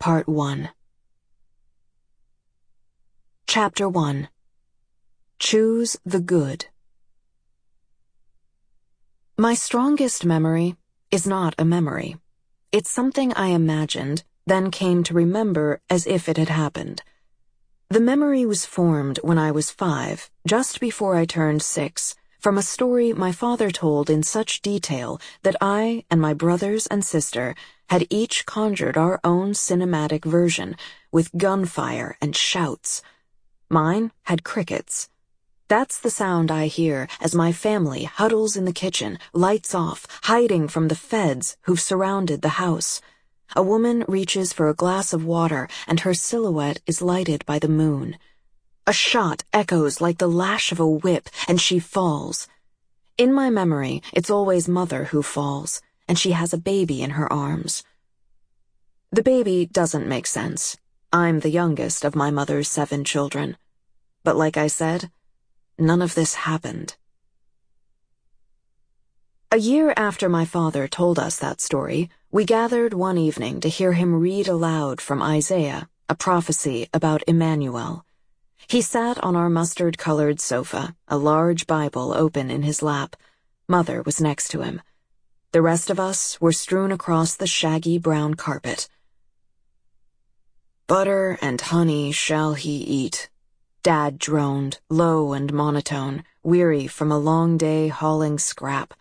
Part 1. Chapter 1. Choose the Good. My strongest memory is not a memory. It's something I imagined, then came to remember as if it had happened. The memory was formed when I was 5, just before I turned 6, from a story my father told in such detail that I and my brothers and sister had each conjured our own cinematic version, with gunfire and shouts. Mine had crickets. That's the sound I hear as my family huddles in the kitchen, lights off, hiding from the feds who've surrounded the house. A woman reaches for a glass of water, and her silhouette is lighted by the moon. A shot echoes like the lash of a whip, and she falls. In my memory, it's always Mother who falls, and she has a baby in her arms. The baby doesn't make sense. I'm the youngest of my mother's 7 children. But like I said, none of this happened. A year after my father told us that story, we gathered one evening to hear him read aloud from Isaiah, a prophecy about Emmanuel. He sat on our mustard-colored sofa, a large Bible open in his lap. Mother was next to him. The rest of us were strewn across the shaggy brown carpet. "Butter and honey shall he eat," Dad droned, low and monotone, weary from a long day hauling scrap.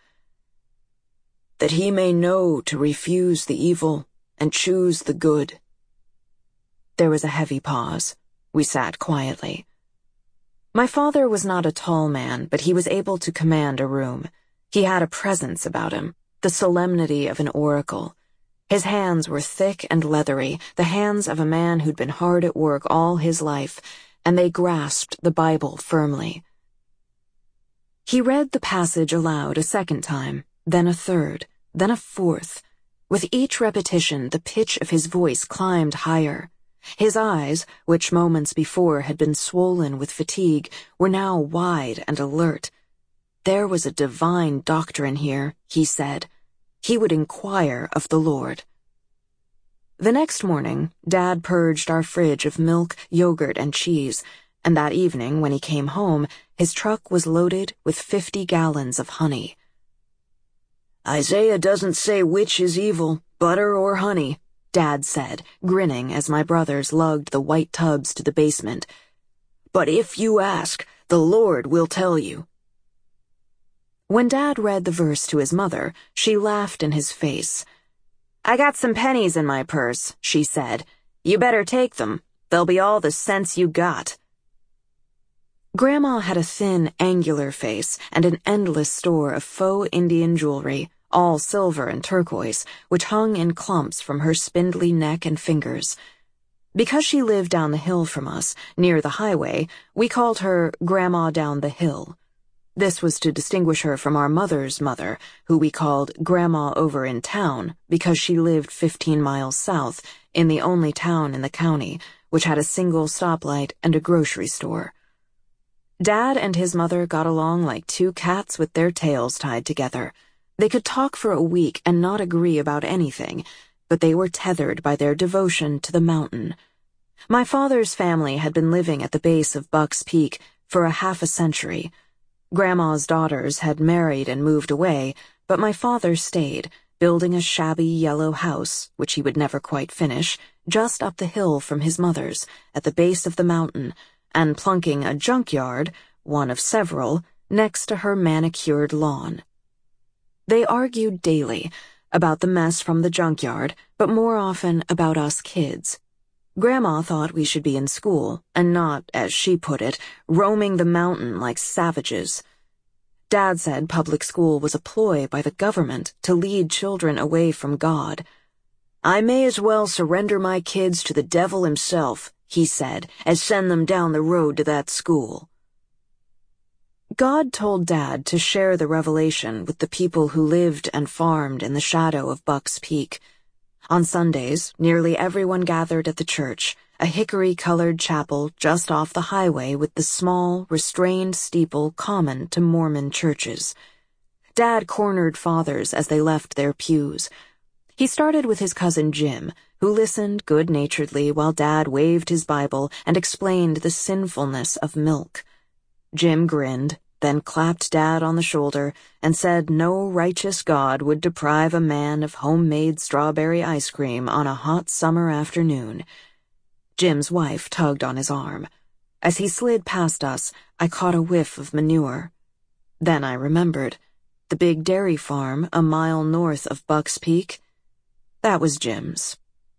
"That he may know to refuse the evil and choose the good." There was a heavy pause. We sat quietly. My father was not a tall man, but he was able to command a room. He had a presence about him, the solemnity of an oracle. His hands were thick and leathery, the hands of a man who'd been hard at work all his life, and they grasped the Bible firmly. He read the passage aloud a second time, then a third, then a fourth. With each repetition, the pitch of his voice climbed higher. His eyes, which moments before had been swollen with fatigue, were now wide and alert. There was a divine doctrine here, he said. He would inquire of the Lord. The next morning, Dad purged our fridge of milk, yogurt, and cheese, and that evening, when he came home, his truck was loaded with 50 gallons of honey. "Isaiah doesn't say which is evil, butter or honey," Dad said, grinning as my brothers lugged the white tubs to the basement. "But if you ask, the Lord will tell you." When Dad read the verse to his mother, she laughed in his face. "I got some pennies in my purse," she said. "You better take them. They'll be all the sense you got." Grandma had a thin, angular face and an endless store of faux Indian jewelry, all silver and turquoise, which hung in clumps from her spindly neck and fingers. Because she lived down the hill from us, near the highway, we called her Grandma Down the Hill. This was to distinguish her from our mother's mother, who we called Grandma Over in Town, because she lived 15 miles south, in the only town in the county, which had a single stoplight and a grocery store. Dad and his mother got along like 2 cats with their tails tied together. They could talk for a week and not agree about anything, but they were tethered by their devotion to the mountain. My father's family had been living at the base of Buck's Peak for half a century. Grandma's daughters had married and moved away, but my father stayed, building a shabby yellow house, which he would never quite finish, just up the hill from his mother's, at the base of the mountain, and plunking a junkyard, one of several, next to her manicured lawn. They argued daily about the mess from the junkyard, but more often about us kids. Grandma thought we should be in school, and not, as she put it, roaming the mountain like savages. Dad said public school was a ploy by the government to lead children away from God. "I may as well surrender my kids to the devil himself," he said, "as send them down the road to that school." God told Dad to share the revelation with the people who lived and farmed in the shadow of Buck's Peak. On Sundays, nearly everyone gathered at the church, a hickory-colored chapel just off the highway with the small, restrained steeple common to Mormon churches. Dad cornered fathers as they left their pews. He started with his cousin Jim, who listened good-naturedly while Dad waved his Bible and explained the sinfulness of milk. Jim grinned, then clapped Dad on the shoulder and said no righteous God would deprive a man of homemade strawberry ice cream on a hot summer afternoon. Jim's wife tugged on his arm. As he slid past us, I caught a whiff of manure. Then I remembered. The big dairy farm a mile north of Buck's Peak? That was Jim's.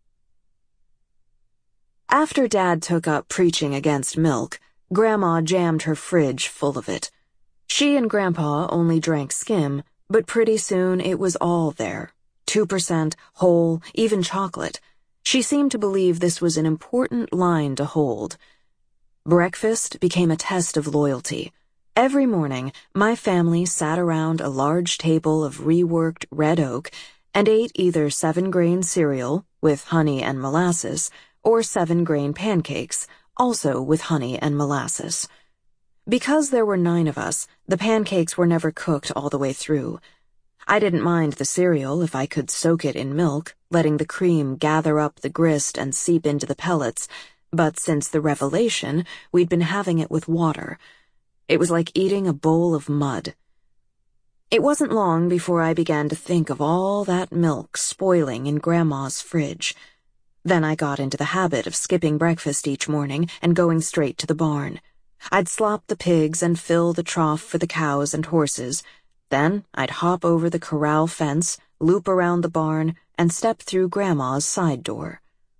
After Dad took up preaching against milk, Grandma jammed her fridge full of it. She and Grandpa only drank skim, but pretty soon it was all there. 2%, whole, even chocolate. She seemed to believe this was an important line to hold. Breakfast became a test of loyalty. Every morning, my family sat around a large table of reworked red oak and ate either 7-grain cereal, with honey and molasses, or 7-grain pancakes, also with honey and molasses. Because there were 9 of us, the pancakes were never cooked all the way through. I didn't mind the cereal if I could soak it in milk, letting the cream gather up the grist and seep into the pellets, but since the revelation, we'd been having it with water. It was like eating a bowl of mud. It wasn't long before I began to think of all that milk spoiling in Grandma's fridge. Then I got into the habit of skipping breakfast each morning and going straight to the barn. I'd slop the pigs and fill the trough for the cows and horses. Then I'd hop over the corral fence, loop around the barn, and step through Grandma's side door.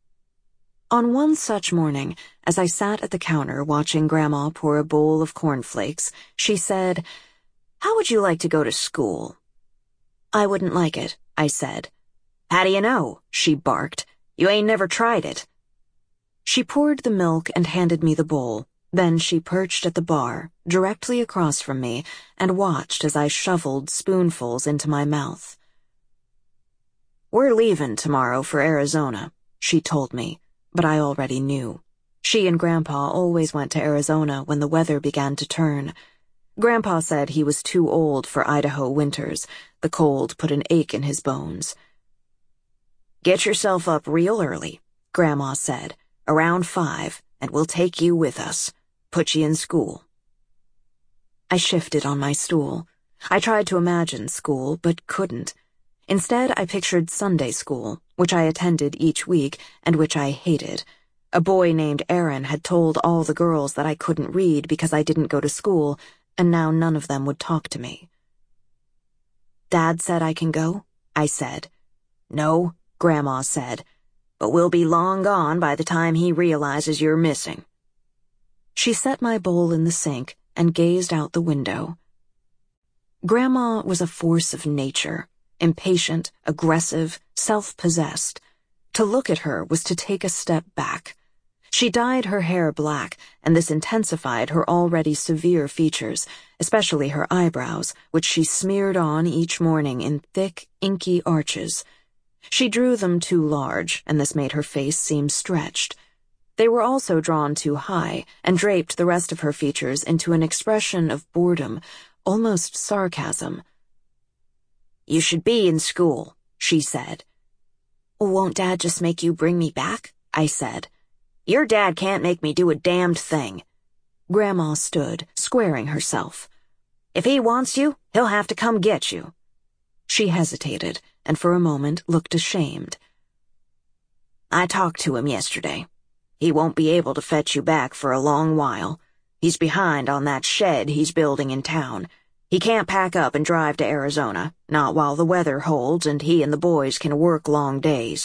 On one such morning, as I sat at the counter watching Grandma pour a bowl of cornflakes, she said, "How would you like to go to school?" "I wouldn't like it," I said. "How do you know?" she barked. "You ain't never tried it." She poured the milk and handed me the bowl. Then she perched at the bar, directly across from me, and watched as I shoveled spoonfuls into my mouth. "We're leaving tomorrow for Arizona," she told me, but I already knew. She and Grandpa always went to Arizona when the weather began to turn. Grandpa said he was too old for Idaho winters. The cold put an ache in his bones. "Get yourself up real early," Grandma said, "around 5, and we'll take you with us. Put you in school." I shifted on my stool. I tried to imagine school, but couldn't. Instead, I pictured Sunday school, which I attended each week and which I hated. A boy named Aaron had told all the girls that I couldn't read because I didn't go to school, and now none of them would talk to me. "Dad said I can go?" I said. "No," Grandma said, "but we'll be long gone by the time he realizes you're missing." She set my bowl in the sink and gazed out the window. Grandma was a force of nature, impatient, aggressive, self-possessed. To look at her was to take a step back. She dyed her hair black, and this intensified her already severe features, especially her eyebrows, which she smeared on each morning in thick, inky arches. She drew them too large, and this made her face seem stretched. They were also drawn too high, and draped the rest of her features into an expression of boredom, almost sarcasm. "You should be in school," she said. "Won't Dad just make you bring me back?" I said. "Your dad can't make me do a damned thing." Grandma stood, squaring herself. "If he wants you, he'll have to come get you." She hesitated, and for a moment looked ashamed. "I talked to him yesterday. He won't be able to fetch you back for a long while. He's behind on that shed he's building in town. He can't pack up and drive to Arizona, not while the weather holds and he and the boys can work long days."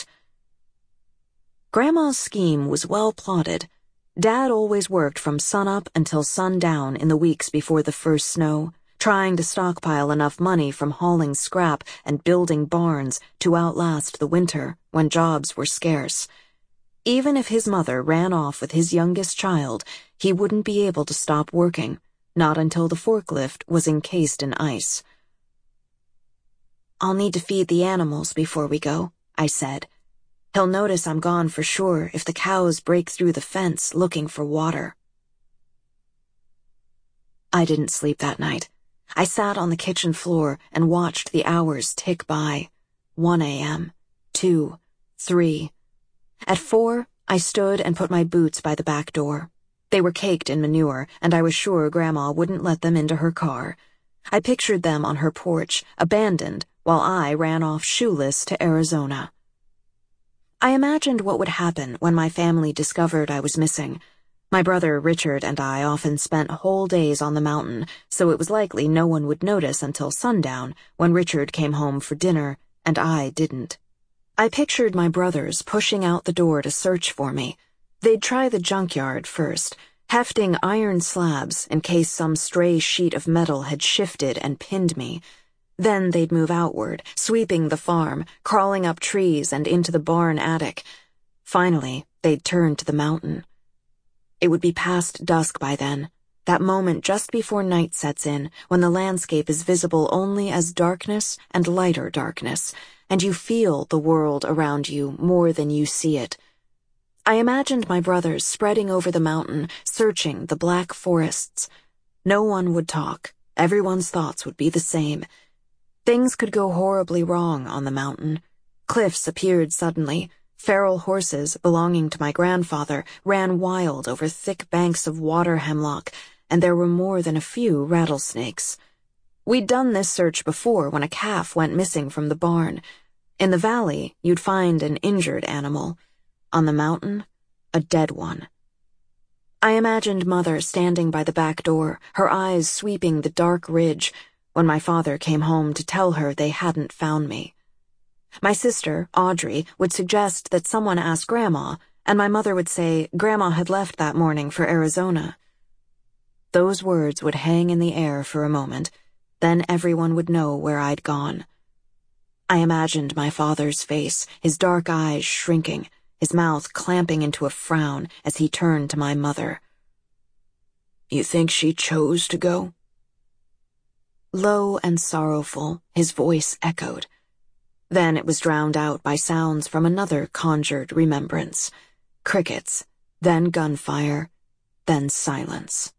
Grandma's scheme was well plotted. Dad always worked from sunup until sundown in the weeks before the first snow, trying to stockpile enough money from hauling scrap and building barns to outlast the winter when jobs were scarce. Even if his mother ran off with his youngest child, he wouldn't be able to stop working, not until the forklift was encased in ice. "I'll need to feed the animals before we go," I said. "He'll notice I'm gone for sure if the cows break through the fence looking for water." I didn't sleep that night. I sat on the kitchen floor and watched the hours tick by. 1 a.m., 2, 3, At 4, I stood and put my boots by the back door. They were caked in manure, and I was sure Grandma wouldn't let them into her car. I pictured them on her porch, abandoned, while I ran off shoeless to Arizona. I imagined what would happen when my family discovered I was missing. My brother Richard and I often spent whole days on the mountain, so it was likely no one would notice until sundown, when Richard came home for dinner, and I didn't. I pictured my brothers pushing out the door to search for me. They'd try the junkyard first, hefting iron slabs in case some stray sheet of metal had shifted and pinned me. Then they'd move outward, sweeping the farm, crawling up trees and into the barn attic. Finally, they'd turn to the mountain. It would be past dusk by then, that moment just before night sets in, when the landscape is visible only as darkness and lighter darkness, and you feel the world around you more than you see it. I imagined my brothers spreading over the mountain, searching the black forests. No one would talk. Everyone's thoughts would be the same. Things could go horribly wrong on the mountain. Cliffs appeared suddenly. Feral horses belonging to my grandfather ran wild over thick banks of water hemlock, and there were more than a few rattlesnakes. We'd done this search before when a calf went missing from the barn. In the valley, you'd find an injured animal. On the mountain, a dead one. I imagined Mother standing by the back door, her eyes sweeping the dark ridge, when my father came home to tell her they hadn't found me. My sister, Audrey, would suggest that someone ask Grandma, and my mother would say Grandma had left that morning for Arizona. Those words would hang in the air for a moment, then everyone would know where I'd gone. I imagined my father's face, his dark eyes shrinking, his mouth clamping into a frown as he turned to my mother. "You think she chose to go?" Low and sorrowful, his voice echoed. Then it was drowned out by sounds from another conjured remembrance. Crickets, then gunfire, then silence.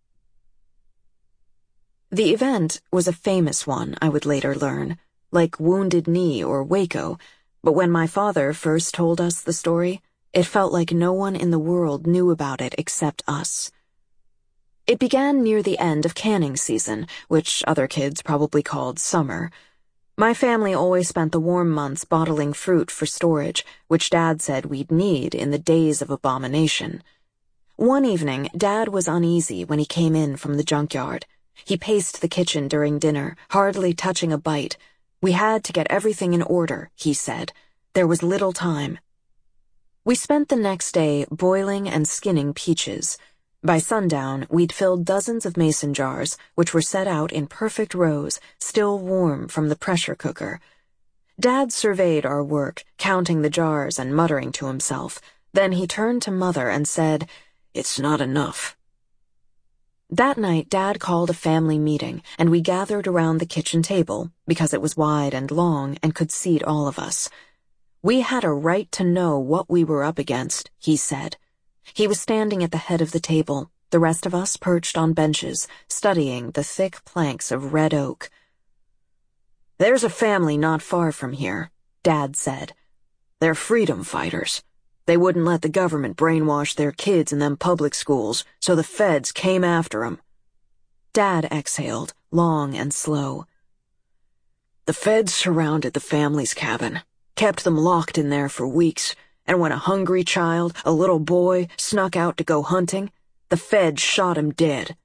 The event was a famous one, I would later learn, like Wounded Knee or Waco, but when my father first told us the story, it felt like no one in the world knew about it except us. It began near the end of canning season, which other kids probably called summer. My family always spent the warm months bottling fruit for storage, which Dad said we'd need in the days of abomination. One evening, Dad was uneasy when he came in from the junkyard. He paced the kitchen during dinner, hardly touching a bite. We had to get everything in order, he said. There was little time. We spent the next day boiling and skinning peaches. By sundown, we'd filled dozens of mason jars, which were set out in perfect rows, still warm from the pressure cooker. Dad surveyed our work, counting the jars and muttering to himself. Then he turned to Mother and said, "It's not enough." That night, Dad called a family meeting, and we gathered around the kitchen table, because it was wide and long and could seat all of us. We had a right to know what we were up against, he said. He was standing at the head of the table, the rest of us perched on benches, studying the thick planks of red oak. "There's a family not far from here," Dad said. "They're freedom fighters. They wouldn't let the government brainwash their kids in them public schools, so the feds came after 'em." Dad exhaled, long and slow. "The feds surrounded the family's cabin, kept them locked in there for weeks, and when a hungry child, a little boy, snuck out to go hunting, the feds shot him dead."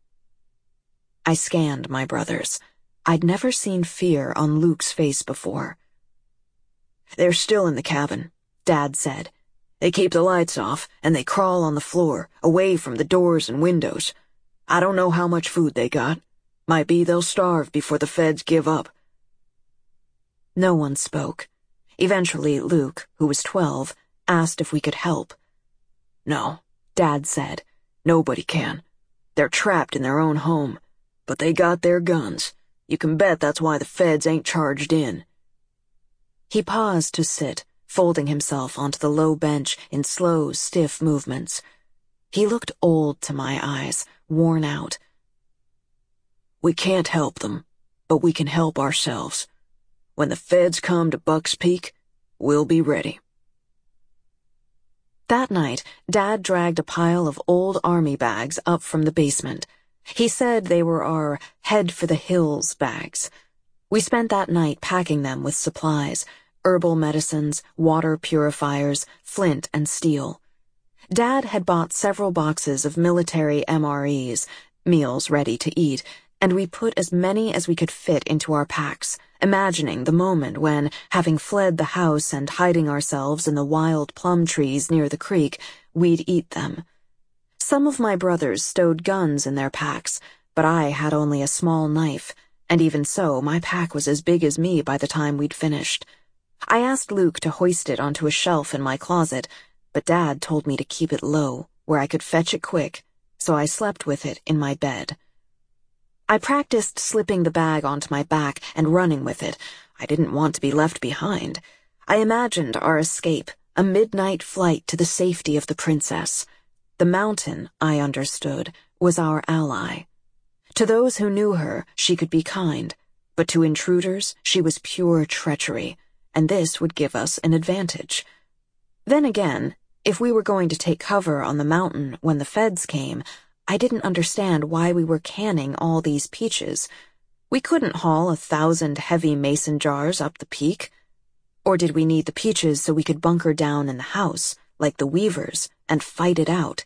I scanned my brothers. I'd never seen fear on Luke's face before. "They're still in the cabin," Dad said. "They keep the lights off, and they crawl on the floor, away from the doors and windows. I don't know how much food they got. Might be they'll starve before the feds give up." No one spoke. Eventually, Luke, who was 12, asked if we could help. "No," Dad said. "Nobody can. They're trapped in their own home. But they got their guns. You can bet that's why the feds ain't charged in." He paused to sit, folding himself onto the low bench in slow, stiff movements. He looked old to my eyes, worn out. "We can't help them, but we can help ourselves. When the feds come to Buck's Peak, we'll be ready." That night, Dad dragged a pile of old army bags up from the basement. He said they were our head-for-the-hills bags. We spent that night packing them with supplies, herbal medicines, water purifiers, flint and steel. Dad had bought several boxes of military MREs, meals ready to eat, and we put as many as we could fit into our packs, imagining the moment when, having fled the house and hiding ourselves in the wild plum trees near the creek, we'd eat them. Some of my brothers stowed guns in their packs, but I had only a small knife, and even so, my pack was as big as me by the time we'd finished. I asked Luke to hoist it onto a shelf in my closet, but Dad told me to keep it low, where I could fetch it quick, so I slept with it in my bed. I practiced slipping the bag onto my back and running with it. I didn't want to be left behind. I imagined our escape, a midnight flight to the safety of the princess. The mountain, I understood, was our ally. To those who knew her, she could be kind, but to intruders, she was pure treachery, and this would give us an advantage. Then again, if we were going to take cover on the mountain when the feds came, I didn't understand why we were canning all these peaches. We couldn't haul 1,000 heavy mason jars up the peak. Or did we need the peaches so we could bunker down in the house, like the Weavers, and fight it out?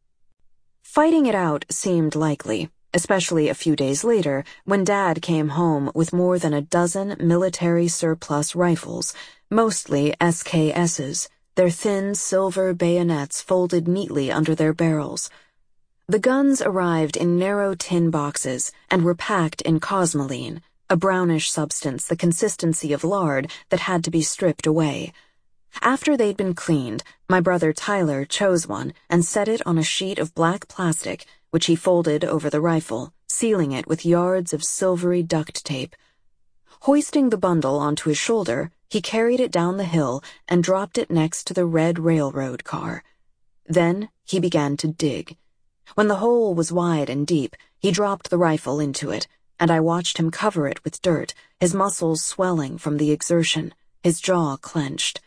Fighting it out seemed likely, especially a few days later when Dad came home with more than a dozen military surplus rifles, mostly SKSs, their thin silver bayonets folded neatly under their barrels. The guns arrived in narrow tin boxes and were packed in cosmoline, a brownish substance the consistency of lard that had to be stripped away. After they'd been cleaned, my brother Tyler chose one and set it on a sheet of black plastic, which he folded over the rifle, sealing it with yards of silvery duct tape. Hoisting the bundle onto his shoulder, he carried it down the hill and dropped it next to the red railroad car. Then he began to dig. When the hole was wide and deep, he dropped the rifle into it, and I watched him cover it with dirt, his muscles swelling from the exertion, his jaw clenched.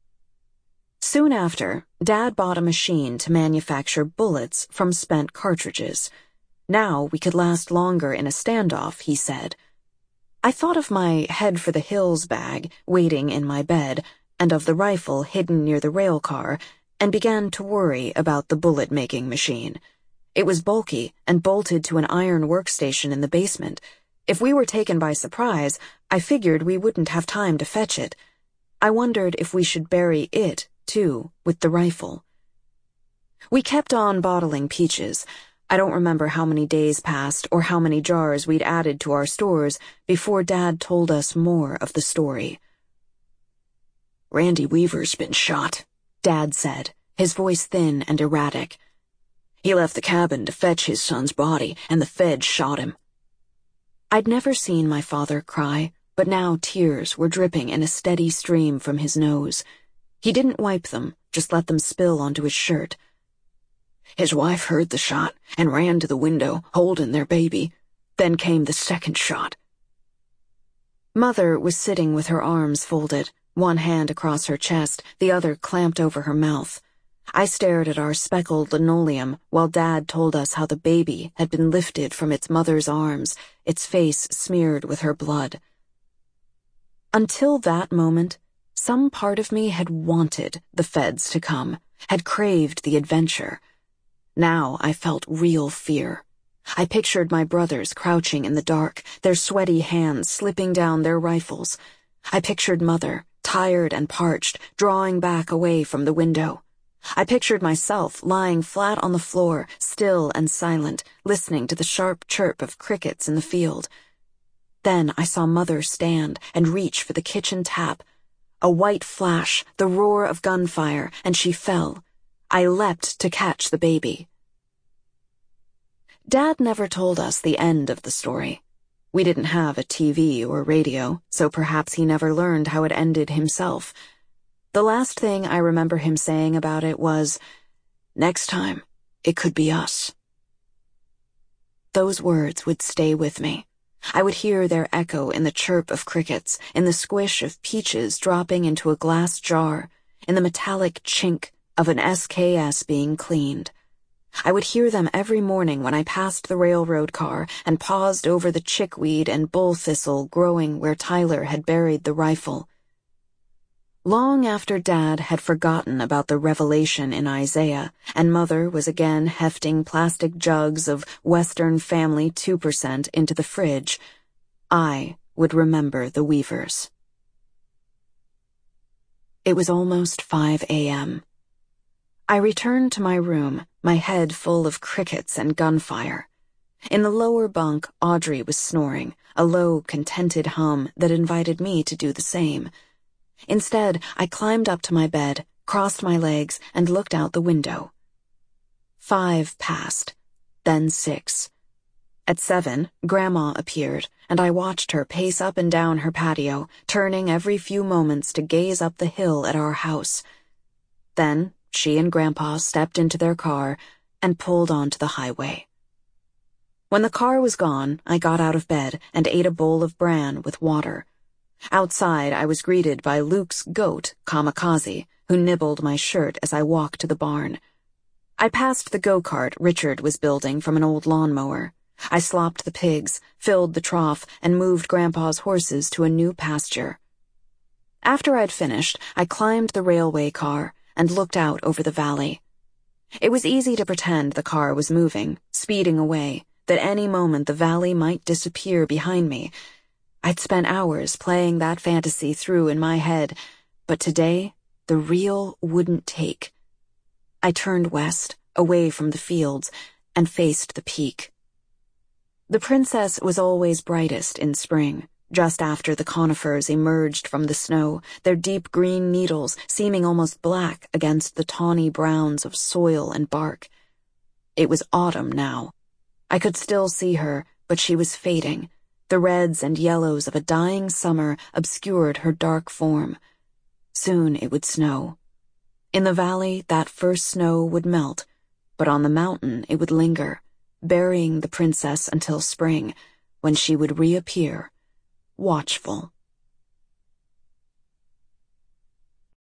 Soon after, Dad bought a machine to manufacture bullets from spent cartridges. Now we could last longer in a standoff, he said. I thought of my head-for-the-hills bag waiting in my bed, and of the rifle hidden near the rail car, and began to worry about the bullet-making machine. It was bulky and bolted to an iron workstation in the basement. If we were taken by surprise, I figured we wouldn't have time to fetch it. I wondered if we should bury it, too, with the rifle. We kept on bottling peaches. I don't remember how many days passed or how many jars we'd added to our stores before Dad told us more of the story. "Randy Weaver's been shot," Dad said, his voice thin and erratic. "He left the cabin to fetch his son's body, and the feds shot him." I'd never seen my father cry, but now tears were dripping in a steady stream from his nose. He didn't wipe them, just let them spill onto his shirt. "His wife heard the shot and ran to the window, holding their baby. Then came the second shot." Mother was sitting with her arms folded, one hand across her chest, the other clamped over her mouth. I stared at our speckled linoleum while Dad told us how the baby had been lifted from its mother's arms, its face smeared with her blood. Until that moment, some part of me had wanted the feds to come, had craved the adventure. Now I felt real fear. I pictured my brothers crouching in the dark, their sweaty hands slipping down their rifles. I pictured Mother, tired and parched, drawing back away from the window. I pictured myself lying flat on the floor, still and silent, listening to the sharp chirp of crickets in the field. Then I saw Mother stand and reach for the kitchen tap. A white flash, the roar of gunfire, and she fell. I leapt to catch the baby. Dad never told us the end of the story. We didn't have a TV or radio, so perhaps he never learned how it ended himself. The last thing I remember him saying about it was, "Next time, it could be us." Those words would stay with me. I would hear their echo in the chirp of crickets, in the squish of peaches dropping into a glass jar, in the metallic chink of an SKS being cleaned. I would hear them every morning when I passed the railroad car and paused over the chickweed and bull thistle growing where Tyler had buried the rifle. Long after Dad had forgotten about the revelation in Isaiah, and Mother was again hefting plastic jugs of Western Family 2% into the fridge, I would remember the Weavers. It was almost 5 a.m. I returned to my room, my head full of crickets and gunfire. In the lower bunk, Audrey was snoring, a low, contented hum that invited me to do the same. Instead, I climbed up to my bed, crossed my legs, and looked out the window. 5 passed, then 6. At 7, Grandma appeared, and I watched her pace up and down her patio, turning every few moments to gaze up the hill at our house. Then she and Grandpa stepped into their car and pulled onto the highway. When the car was gone, I got out of bed and ate a bowl of bran with water. Outside, I was greeted by Luke's goat, Kamikaze, who nibbled my shirt as I walked to the barn. I passed the go-kart Richard was building from an old lawnmower. I slopped the pigs, filled the trough, and moved Grandpa's horses to a new pasture. After I'd finished, I climbed the railway car and looked out over the valley. It was easy to pretend the car was moving, speeding away, that any moment the valley might disappear behind me. I'd spent hours playing that fantasy through in my head, but today, the real wouldn't take. I turned west, away from the fields, and faced the peak. The Princess was always brightest in spring, just after the conifers emerged from the snow, their deep green needles seeming almost black against the tawny browns of soil and bark. It was autumn now. I could still see her, but she was fading. The reds and yellows of a dying summer obscured her dark form. Soon it would snow. In the valley, that first snow would melt, but on the mountain it would linger, burying the Princess until spring, when she would reappear, watchful